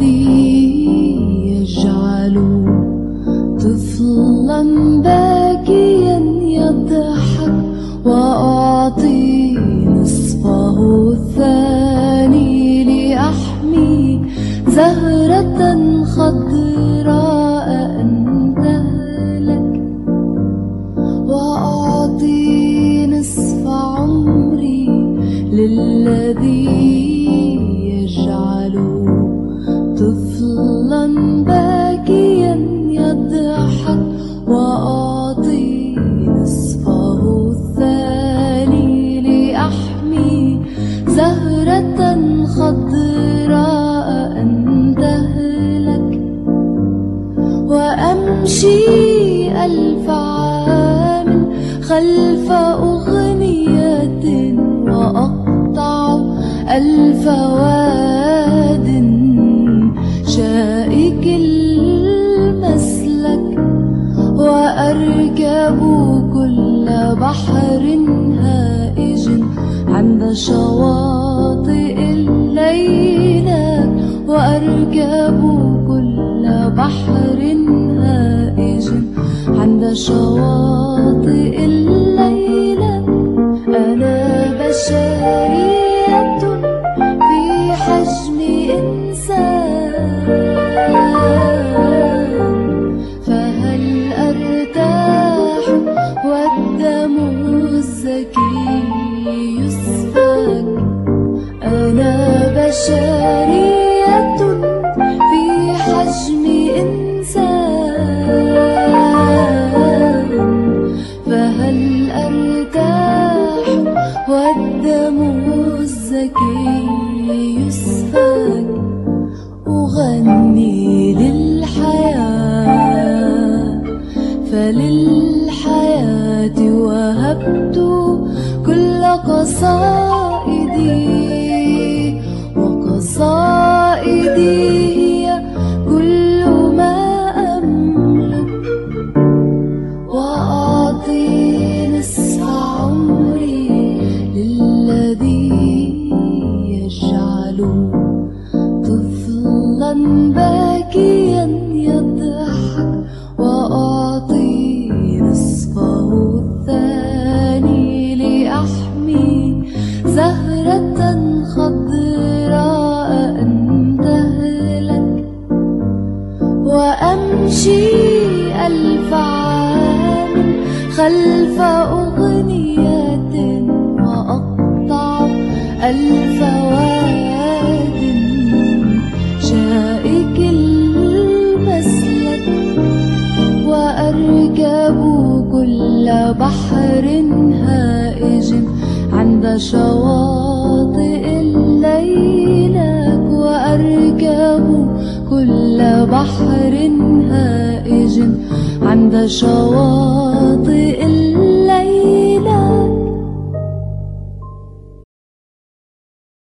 يجعل طفلا باكيا يضحك، وأعطي نصفه الثاني لأحمي زهرة خضراء أن تهلك، وأعطي نصف عمري للذي يجعل طفلا باكيا يضحك، وأعطي نصفه الثاني لأحمي زهرة خضراء أن تهلك، وأمشي 1000 عام خلف أغنية، وأقطع 1000 واد شائك المسلك، وأركب كل بحر هائج عند شواطئ الليلات، وأركب كل بحر هائج عند شواطئ الليلات. أنا بشرية في حجم إنسان، فهل أرتاح والدم الزكي يسفك؟ أنا بشرية في حجم إنسان، فهل أرتاح والدم الزكي يسفك؟ أغني للحياة، فللحياة وهبت كل قصائدي، وقصائدي هي كل ما أملك، وأعطي نصف عمري للذي يجعل طفلا باكيا يضحك، وأعطي نصفه الثاني لأحمي زهرة خضراء أن تهلك، وأمشي 1000 عام خلف أغنية، وأقطع 1000 واد شائك المسلك، وأركب كل بحر هائج عند شواطئ الليلات، وأركب كل بحر هائج عند شواطئ الليلات.